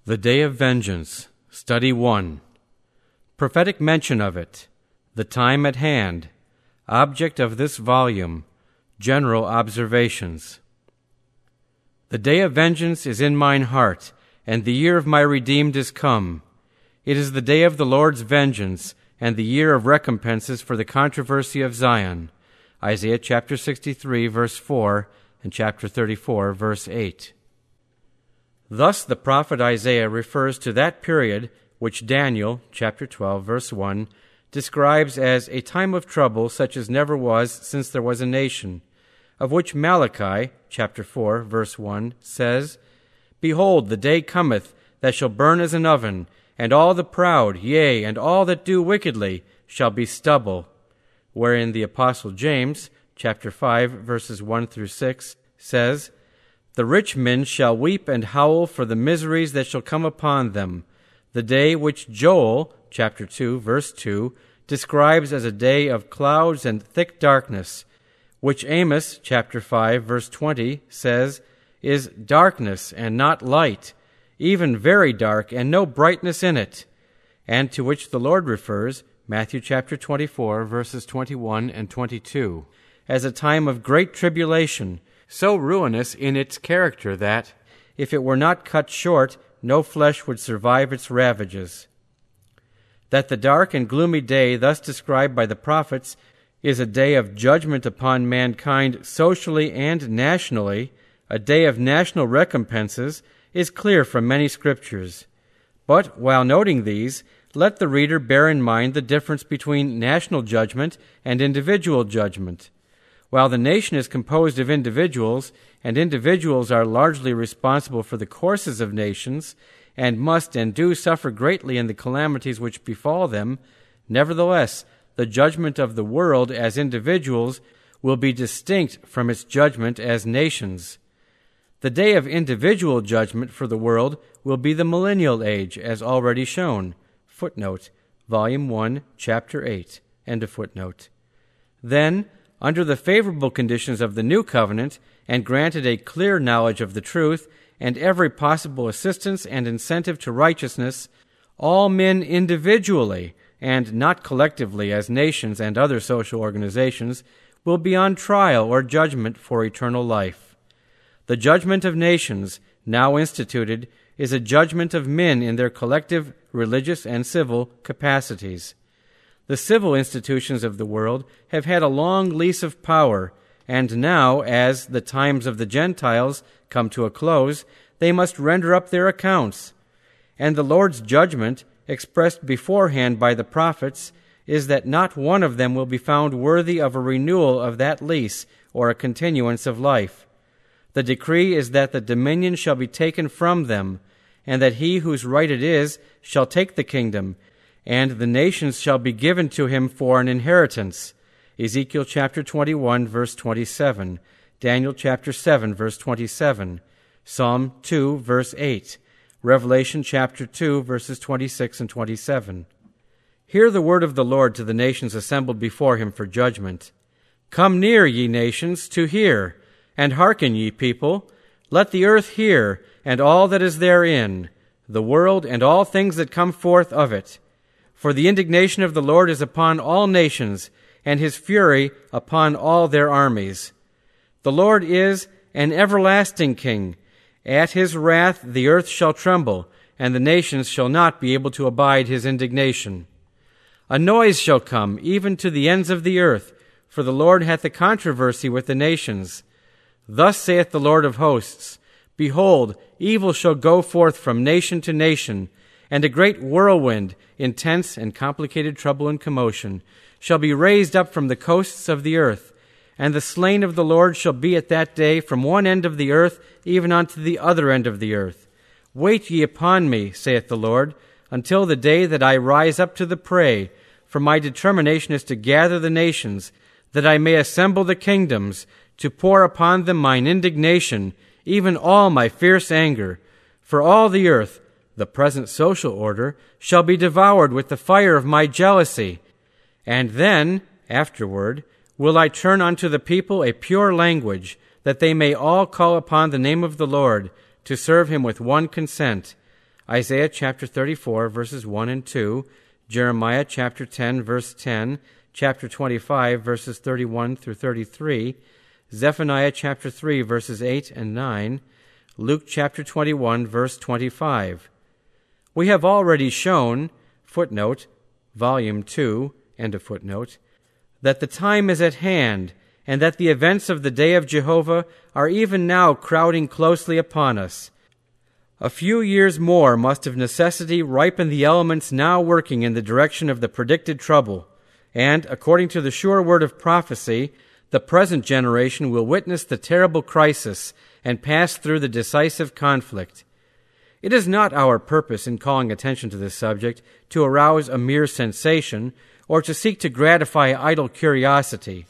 The Day of Vengeance, Study 1. Prophetic mention of it. The time at hand. Object of this volume. General observations. The day of vengeance is in mine heart, and the year of my redeemed is come. It is the day of the Lord's vengeance, and the year of recompenses for the controversy of Zion. Isaiah chapter 63, verse 4, and chapter 34, verse 8. Thus the prophet Isaiah refers to that period which Daniel, chapter 12, verse 1, describes as a time of trouble such as never was since there was a nation, of which Malachi, chapter 4, verse 1, says, Behold, the day cometh that shall burn as an oven, and all the proud, yea, and all that do wickedly, shall be stubble. Wherein the apostle James, chapter 5, verses 1 through 6, says, The rich men shall weep and howl for the miseries that shall come upon them, the day which Joel, chapter 2, verse 2, describes as a day of clouds and thick darkness, which Amos, chapter 5, verse 20, says, is darkness and not light, even very dark and no brightness in it, and to which the Lord refers, Matthew chapter 24, verses 21 and 22, as a time of great tribulation, so ruinous in its character that, if it were not cut short, no flesh would survive its ravages. That the dark and gloomy day thus described by the prophets is a day of judgment upon mankind socially and nationally, a day of national recompenses, is clear from many scriptures. But while noting these, let the reader bear in mind the difference between national judgment and individual judgment. While the nation is composed of individuals, and individuals are largely responsible for the courses of nations, and must and do suffer greatly in the calamities which befall them, nevertheless, the judgment of the world as individuals will be distinct from its judgment as nations. The day of individual judgment for the world will be the millennial age, as already shown. Footnote, Volume 1, Chapter 8. End of footnote. Then, under the favorable conditions of the new covenant, and granted a clear knowledge of the truth, and every possible assistance and incentive to righteousness, all men individually, and not collectively as nations and other social organizations, will be on trial or judgment for eternal life. The judgment of nations, now instituted, is a judgment of men in their collective religious and civil capacities. The civil institutions of the world have had a long lease of power, and now, as the times of the Gentiles come to a close, they must render up their accounts. And the Lord's judgment, expressed beforehand by the prophets, is that not one of them will be found worthy of a renewal of that lease or a continuance of life. The decree is that the dominion shall be taken from them, and that he whose right it is shall take the kingdom, and the nations shall be given to him for an inheritance. Ezekiel chapter 21, verse 27, Daniel chapter 7, verse 27, Psalm 2, verse 8, Revelation chapter 2, verses 26 and 27. Hear the word of the Lord to the nations assembled before him for judgment. Come near, ye nations, to hear, and hearken, ye people. Let the earth hear, and all that is therein, the world and all things that come forth of it. For the indignation of the Lord is upon all nations, and his fury upon all their armies. The Lord is an everlasting king. At his wrath the earth shall tremble, and the nations shall not be able to abide his indignation. A noise shall come, even to the ends of the earth, for the Lord hath a controversy with the nations. Thus saith the Lord of hosts, Behold, evil shall go forth from nation to nation, and a great whirlwind, intense and complicated trouble and commotion, shall be raised up from the coasts of the earth. And the slain of the Lord shall be at that day from one end of the earth even unto the other end of the earth. Wait ye upon me, saith the Lord, until the day that I rise up to the prey, for my determination is to gather the nations, that I may assemble the kingdoms, to pour upon them mine indignation, even all my fierce anger. For all the earth, the present social order, shall be devoured with the fire of my jealousy. And then, afterward, will I turn unto the people a pure language, that they may all call upon the name of the Lord, to serve him with one consent. Isaiah chapter 34, verses 1 and 2, Jeremiah chapter 10, verse 10, chapter 25, verses 31 through 33, Zephaniah chapter 3, verses 8 and 9, Luke chapter 21, verse 25. We have already shown, footnote, volume 2, end of footnote, that the time is at hand, and that the events of the day of Jehovah are even now crowding closely upon us. A few years more must of necessity ripen the elements now working in the direction of the predicted trouble, and, according to the sure word of prophecy, the present generation will witness the terrible crisis and pass through the decisive conflict. It is not our purpose in calling attention to this subject to arouse a mere sensation or to seek to gratify idle curiosity,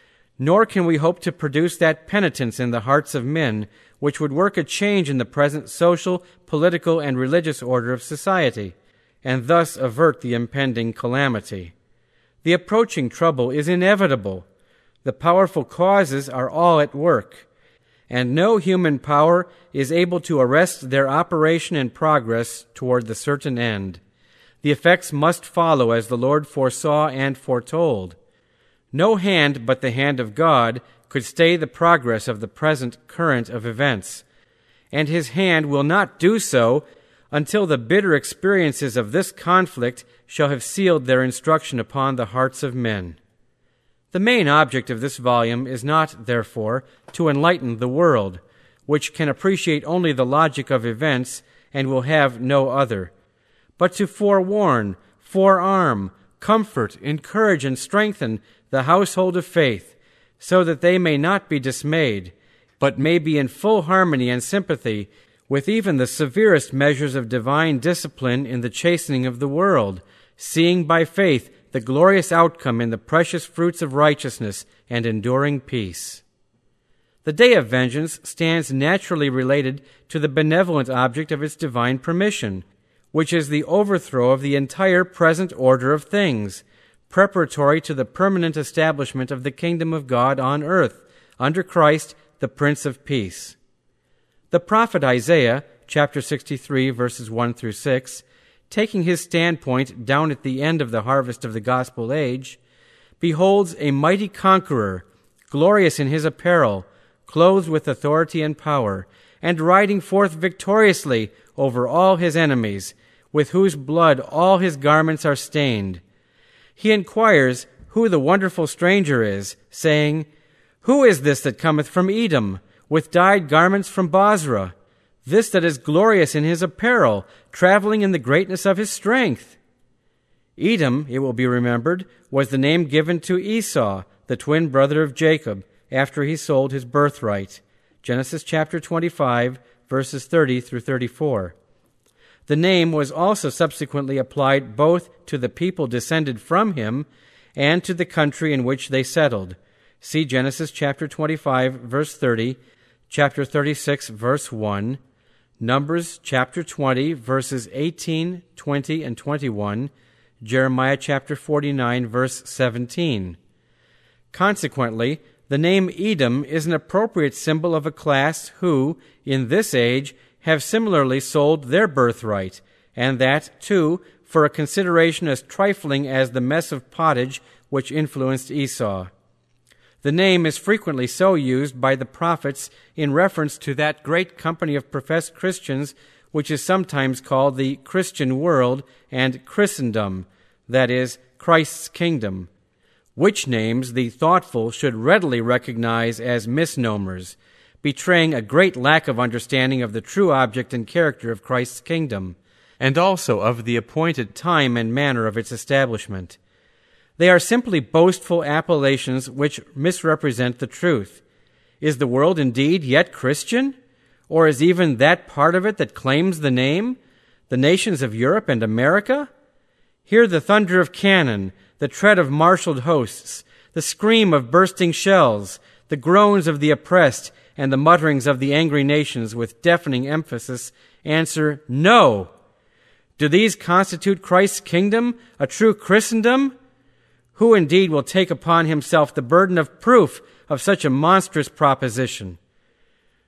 nor can we hope to produce that penitence in the hearts of men which would work a change in the present social, political, and religious order of society, and thus avert the impending calamity. The approaching trouble is inevitable. The powerful causes are all at work, and no human power is able to arrest their operation and progress toward the certain end. The effects must follow as the Lord foresaw and foretold. No hand but the hand of God could stay the progress of the present current of events, and his hand will not do so until the bitter experiences of this conflict shall have sealed their instruction upon the hearts of men. The main object of this volume is not, therefore, to enlighten the world, which can appreciate only the logic of events and will have no other, but to forewarn, forearm, comfort, encourage, and strengthen the household of faith, so that they may not be dismayed, but may be in full harmony and sympathy with even the severest measures of divine discipline in the chastening of the world, seeing by faith the glorious outcome in the precious fruits of righteousness and enduring peace. The day of vengeance stands naturally related to the benevolent object of its divine permission, which is the overthrow of the entire present order of things, preparatory to the permanent establishment of the kingdom of God on earth, under Christ, the Prince of Peace. The prophet Isaiah, chapter 63, verses 1 through 6, taking his standpoint down at the end of the harvest of the gospel age, beholds a mighty conqueror, glorious in his apparel, clothed with authority and power, and riding forth victoriously over all his enemies, with whose blood all his garments are stained. He inquires who the wonderful stranger is, saying, "Who is this that cometh from Edom, with dyed garments from Bozrah? This that is glorious in his apparel, traveling in the greatness of his strength." Edom, it will be remembered, was the name given to Esau, the twin brother of Jacob, after he sold his birthright. Genesis chapter 25, verses 30 through 34. The name was also subsequently applied both to the people descended from him and to the country in which they settled. See Genesis chapter 25, verse 30, chapter 36, verse 1, Numbers chapter 20, verses 18, 20, and 21, Jeremiah chapter 49, verse 17. Consequently, the name Edom is an appropriate symbol of a class who, in this age, have similarly sold their birthright, and that, too, for a consideration as trifling as the mess of pottage which influenced Esau. The name is frequently so used by the prophets in reference to that great company of professed Christians which is sometimes called the Christian world and Christendom, that is, Christ's kingdom, which names the thoughtful should readily recognize as misnomers, betraying a great lack of understanding of the true object and character of Christ's kingdom, and also of the appointed time and manner of its establishment. They are simply boastful appellations which misrepresent the truth. Is the world indeed yet Christian? Or is even that part of it that claims the name, the nations of Europe and America? Hear the thunder of cannon, the tread of marshaled hosts, the scream of bursting shells, the groans of the oppressed, and the mutterings of the angry nations with deafening emphasis answer, no! Do these constitute Christ's kingdom, a true Christendom? Who indeed will take upon himself the burden of proof of such a monstrous proposition?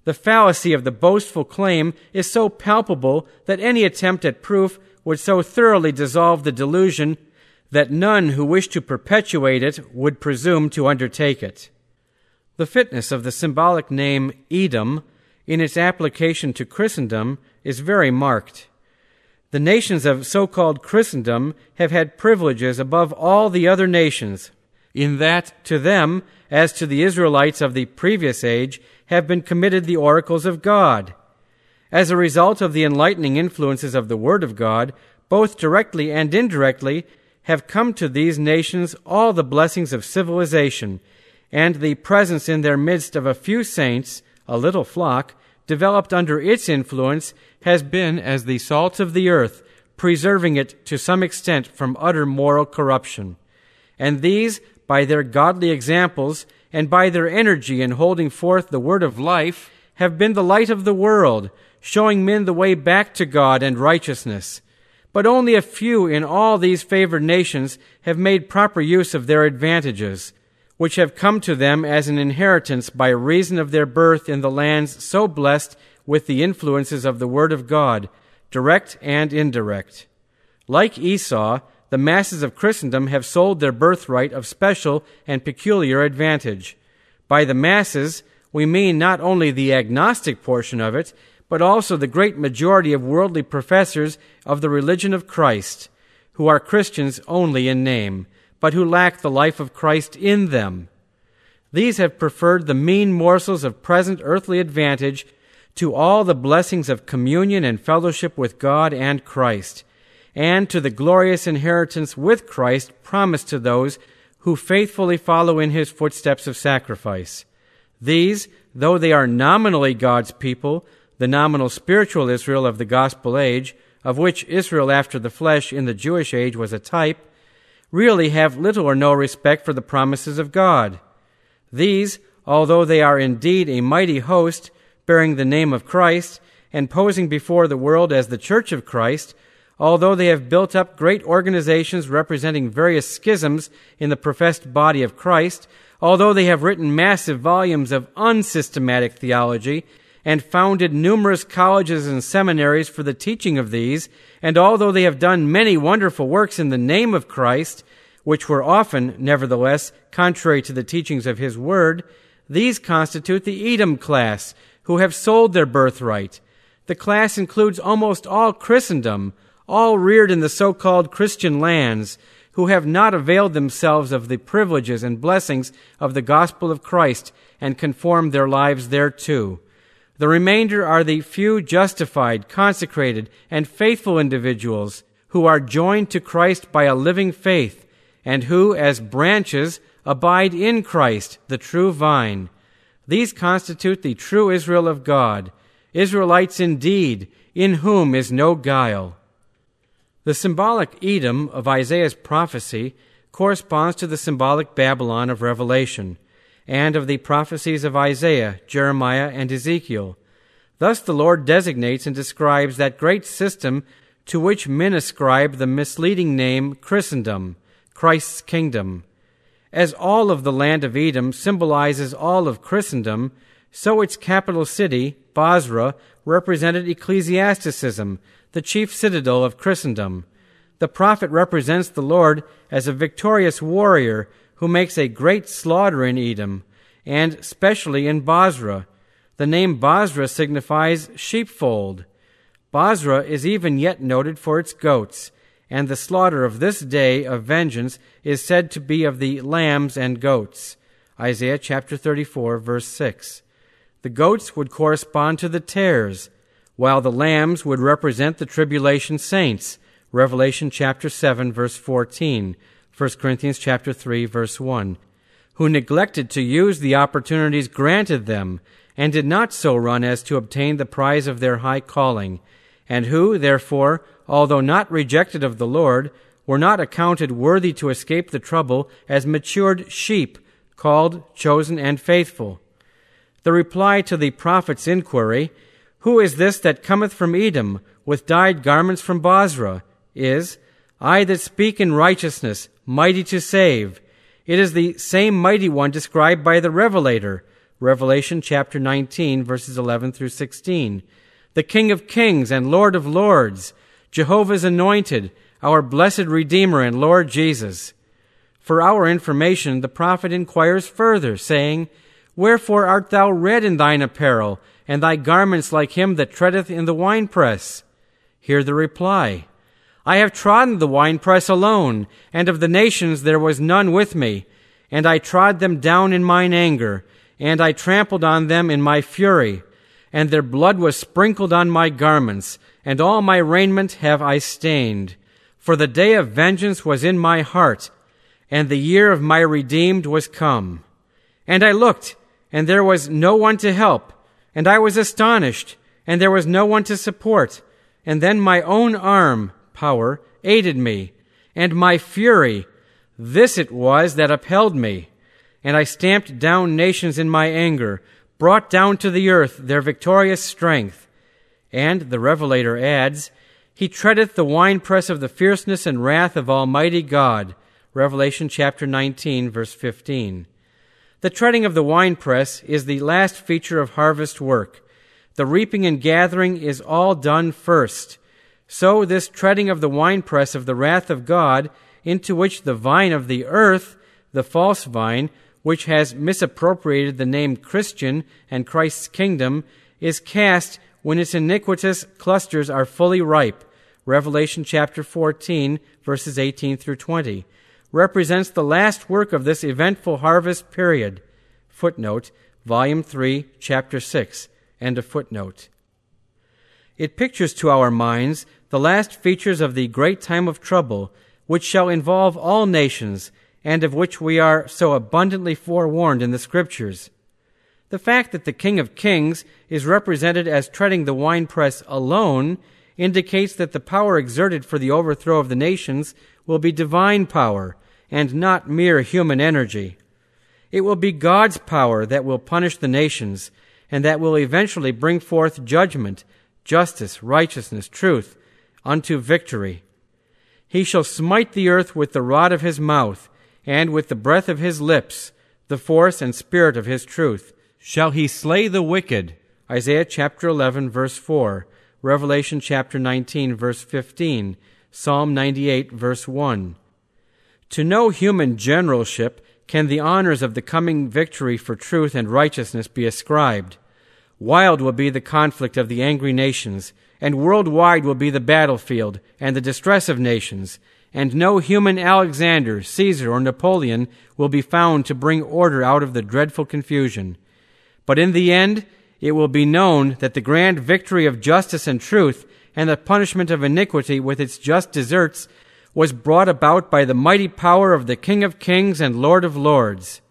The fallacy of the boastful claim is so palpable that any attempt at proof would so thoroughly dissolve the delusion that none who wish to perpetuate it would presume to undertake it. The fitness of the symbolic name Edom in its application to Christendom is very marked. The nations of so-called Christendom have had privileges above all the other nations, in that to them, as to the Israelites of the previous age, have been committed the oracles of God. As a result of the enlightening influences of the Word of God, both directly and indirectly, have come to these nations all the blessings of civilization, and the presence in their midst of a few saints, a little flock, developed under its influence, has been as the salt of the earth, preserving it to some extent from utter moral corruption. And these, by their godly examples, and by their energy in holding forth the word of life, have been the light of the world, showing men the way back to God and righteousness. But only a few in all these favored nations have made proper use of their advantages, which have come to them as an inheritance by reason of their birth in the lands so blessed with the influences of the Word of God, direct and indirect. Like Esau, the masses of Christendom have sold their birthright of special and peculiar advantage. By the masses, we mean not only the agnostic portion of it, but also the great majority of worldly professors of the religion of Christ, who are Christians only in name, but who lack the life of Christ in them. These have preferred the mean morsels of present earthly advantage to all the blessings of communion and fellowship with God and Christ, and to the glorious inheritance with Christ promised to those who faithfully follow in his footsteps of sacrifice. These, though they are nominally God's people, the nominal spiritual Israel of the gospel age, of which Israel after the flesh in the Jewish age was a type, really have little or no respect for the promises of God. These, although they are indeed a mighty host, bearing the name of Christ, and posing before the world as the Church of Christ, although they have built up great organizations representing various schisms in the professed body of Christ, although they have written massive volumes of unsystematic theology, and founded numerous colleges and seminaries for the teaching of these, and although they have done many wonderful works in the name of Christ, which were often, nevertheless, contrary to the teachings of his word, these constitute the Edom class, who have sold their birthright. The class includes almost all Christendom, all reared in the so-called Christian lands, who have not availed themselves of the privileges and blessings of the gospel of Christ and conformed their lives thereto. The remainder are the few justified, consecrated, and faithful individuals who are joined to Christ by a living faith, and who, as branches, abide in Christ, the true vine. These constitute the true Israel of God, Israelites indeed, in whom is no guile. The symbolic Edom of Isaiah's prophecy corresponds to the symbolic Babylon of Revelation, and of the prophecies of Isaiah, Jeremiah, and Ezekiel. Thus the Lord designates and describes that great system to which men ascribe the misleading name Christendom, Christ's kingdom. As all of the land of Edom symbolizes all of Christendom, so its capital city, Bozrah, represented ecclesiasticism, the chief citadel of Christendom. The prophet represents the Lord as a victorious warrior who makes a great slaughter in Edom, and especially in Bozrah. The name Bozrah signifies sheepfold. Bozrah is even yet noted for its goats, and the slaughter of this day of vengeance is said to be of the lambs and goats. Isaiah chapter 34, verse 6. The goats would correspond to the tares, while the lambs would represent the tribulation saints. Revelation chapter 7, verse 14. 1 Corinthians chapter 3, verse 1. Who neglected to use the opportunities granted them, and did not so run as to obtain the prize of their high calling, and who, therefore, although not rejected of the Lord, were not accounted worthy to escape the trouble as matured sheep, called, chosen, and faithful. The reply to the prophet's inquiry, "Who is this that cometh from Edom, with dyed garments from Bozrah?" is, "I that speak in righteousness, mighty to save." It is the same mighty one described by the Revelator. Revelation chapter 19, verses 11 through 16. The King of Kings and Lord of Lords, Jehovah's anointed, our blessed Redeemer and Lord Jesus. For our information, the prophet inquires further, saying, Wherefore art thou red in thine apparel, and thy garments like him that treadeth in the winepress? Hear the reply. I have trodden the winepress alone, and of the nations there was none with me. And I trod them down in mine anger, and I trampled on them in my fury. And their blood was sprinkled on my garments, and all my raiment have I stained. For the day of vengeance was in my heart, and the year of my redeemed was come. And I looked, and there was no one to help, and I was astonished, and there was no one to support. And then my own arm, power, aided me, and my fury, this it was that upheld me. And I stamped down nations in my anger, brought down to the earth their victorious strength. And the Revelator adds, He treadeth the winepress of the fierceness and wrath of Almighty God. Revelation chapter 19, verse 15. The treading of the winepress is the last feature of harvest work. The reaping and gathering is all done first. So this treading of the winepress of the wrath of God, into which the vine of the earth, the false vine, which has misappropriated the name Christian and Christ's kingdom, is cast when its iniquitous clusters are fully ripe. Revelation chapter 14, verses 18 through 20. Represents the last work of this eventful harvest period. Footnote, Volume 3, Chapter 6, end of footnote. It pictures to our minds the last features of the great time of trouble, which shall involve all nations, and of which we are so abundantly forewarned in the Scriptures. The fact that the King of Kings is represented as treading the winepress alone indicates that the power exerted for the overthrow of the nations will be divine power, and not mere human energy. It will be God's power that will punish the nations, and that will eventually bring forth judgment, justice, righteousness, truth, unto victory. He shall smite the earth with the rod of his mouth, and with the breath of his lips, the force and spirit of his truth. Shall he slay the wicked? Isaiah chapter 11, verse 4, Revelation chapter 19, verse 15, Psalm 98, verse 1. To no human generalship can the honors of the coming victory for truth and righteousness be ascribed. Wild will be the conflict of the angry nations, and worldwide will be the battlefield and the distress of nations, and no human Alexander, Caesar, or Napoleon will be found to bring order out of the dreadful confusion. But in the end, it will be known that the grand victory of justice and truth and the punishment of iniquity with its just deserts was brought about by the mighty power of the King of Kings and Lord of Lords.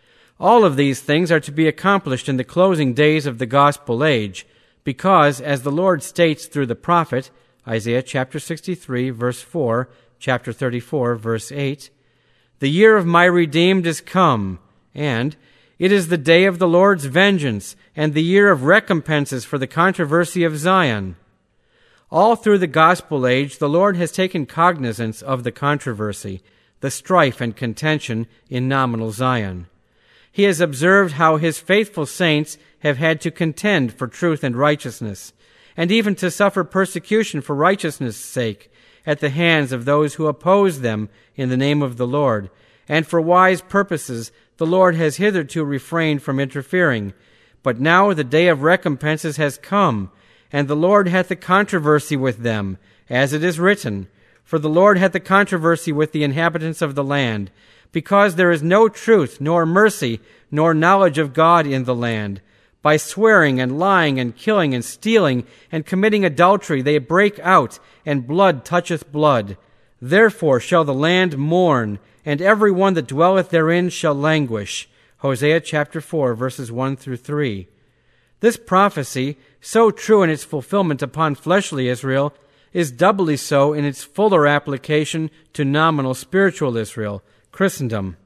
All of these things are to be accomplished in the closing days of the gospel age, because, as the Lord states through the prophet, Isaiah chapter 63, verse 4, chapter 34, verse 8, The year of my redeemed is come, and it is the day of the Lord's vengeance, and the year of recompenses for the controversy of Zion. All through the gospel age, the Lord has taken cognizance of the controversy, the strife and contention in nominal Zion. He has observed how his faithful saints have had to contend for truth and righteousness, and even to suffer persecution for righteousness' sake at the hands of those who oppose them in the name of the Lord. And for wise purposes the Lord has hitherto refrained from interfering. But now the day of recompenses has come, and the Lord hath a controversy with them, as it is written, For the Lord hath a controversy with the inhabitants of the land, because there is no truth, nor mercy, nor knowledge of God in the land. By swearing and lying and killing and stealing and committing adultery they break out, and blood toucheth blood. Therefore shall the land mourn, and every one that dwelleth therein shall languish. Hosea chapter 4, verses 1 through 3. This prophecy, so true in its fulfillment upon fleshly Israel, is doubly so in its fuller application to nominal spiritual Israel, Christendom.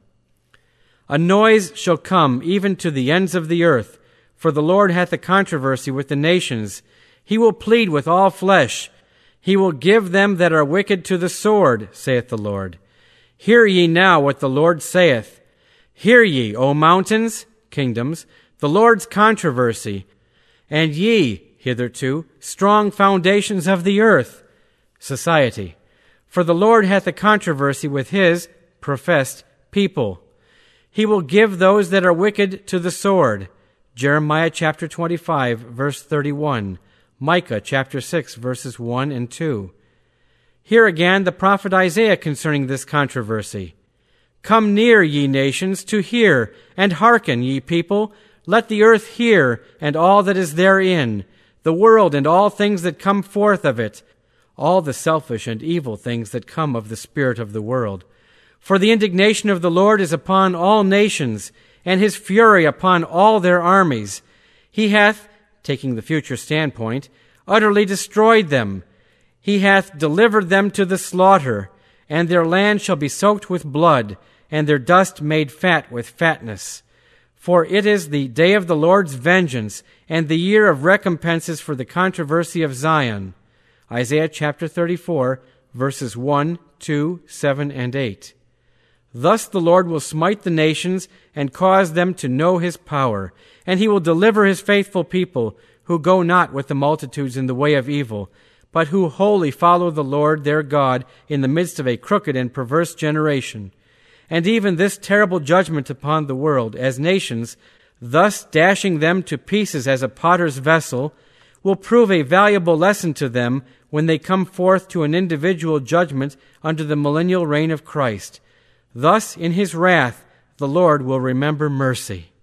A noise shall come even to the ends of the earth, for the Lord hath a controversy with the nations. He will plead with all flesh. He will give them that are wicked to the sword, saith the Lord. Hear ye now what the Lord saith. Hear ye, O mountains, kingdoms, the Lord's controversy, and ye, hitherto, strong foundations of the earth, society. For the Lord hath a controversy with his professed people. He will give those that are wicked to the sword. Jeremiah chapter 25, verse 31. Micah chapter 6, verses 1 and 2. Here again the prophet Isaiah concerning this controversy. Come near, ye nations, to hear, and hearken, ye people. Let the earth hear, and all that is therein, the world and all things that come forth of it, all the selfish and evil things that come of the spirit of the world. For the indignation of the Lord is upon all nations, and his fury upon all their armies. He hath, taking the future standpoint, utterly destroyed them. He hath delivered them to the slaughter, and their land shall be soaked with blood, and their dust made fat with fatness. For it is the day of the Lord's vengeance, and the year of recompenses for the controversy of Zion. Isaiah chapter 34, verses 1, 2, 7, and 8. Thus the Lord will smite the nations and cause them to know his power, and he will deliver his faithful people, who go not with the multitudes in the way of evil, but who wholly follow the Lord their God in the midst of a crooked and perverse generation. And even this terrible judgment upon the world as nations, thus dashing them to pieces as a potter's vessel, will prove a valuable lesson to them when they come forth to an individual judgment under the millennial reign of Christ. Thus, in his wrath, the Lord will remember mercy.